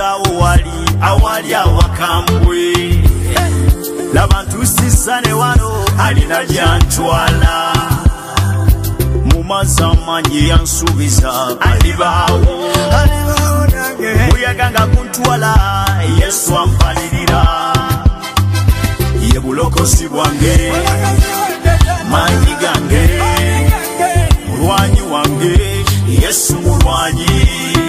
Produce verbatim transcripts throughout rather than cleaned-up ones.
Sawo wali awali awakambwe Labantu sisane wano alina jantwala Mumazamanyi yansubiza alibawo alibawo nange Muyaganga kuntwala Yesu ampalirira Ye bulokozi bwange manyi gange mulwanyi wange Yesu mulwanyi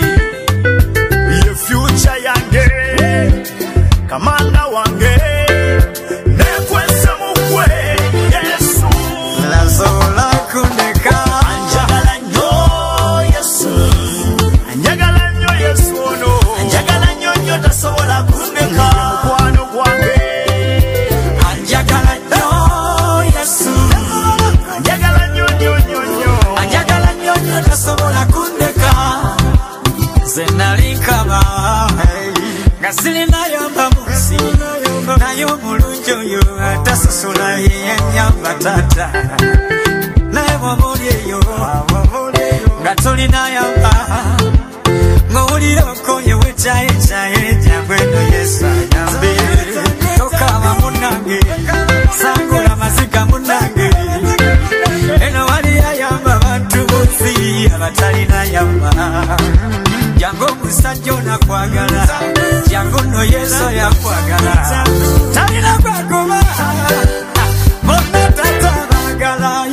Ye future yange kamanda wange nekwese mukwe Yesu nazola kundeka anjagala nyo Yesu anjagala nyo Yesu ono anjagala nyo nyo tasobola kundeka mukwano gwange anjagala nyo Yesu anjagala nyo nyo nyo nyo anjagala nyo nyo tasobola kundeka Zenalikaba Gasili nayo mbamusi Nayo mulunjo yo Atasasula yenyamba tata Nayo mwamuli yo Gatoli nayamba Ngawuli loko yewe chaye chaye Jabweno Yesu ayambe Tokawa munange Sangula mazika munange Eno wali ayamba Bantu musi Abatali nayamba Jango musanjo na kwagala Jango no Yesu ya kwagala Talina kwagoma Mona tata bagala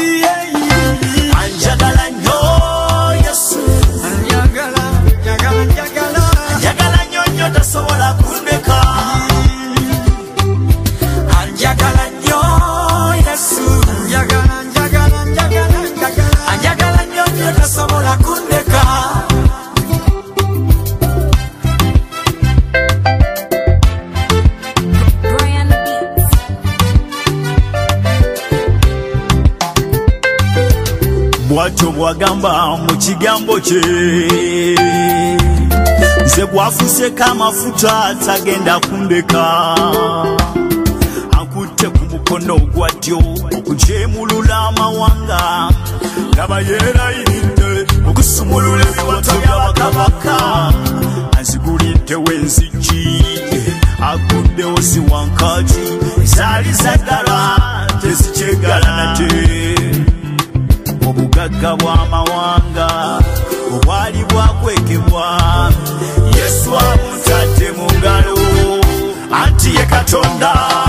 Anjagala nyo Yesu Anjagala, anjagala, anjagala Anjagala nyo nyo tasobola kundeka Anjagala nyo Yesu Anjagala, anjagala, anjagala, anjagala Anjagala nyo nyo tasobola kundeka Bwacho bwagamba mu kigambo kye Nze gwafuse kamafuta atagenda kundeka Akutte ku mukono gwa ddyo okujemulula amawanga Laba yeerayiride okusumulula ebiwato by'abakabaka Anzigulidde w'enzigi aguddewo ziwankaki zaali zaddala tezikyegala nate Obugagga bw'amawanga obwali bwakwekebwa Yesu amutadde mu ngalo anti ye Katonda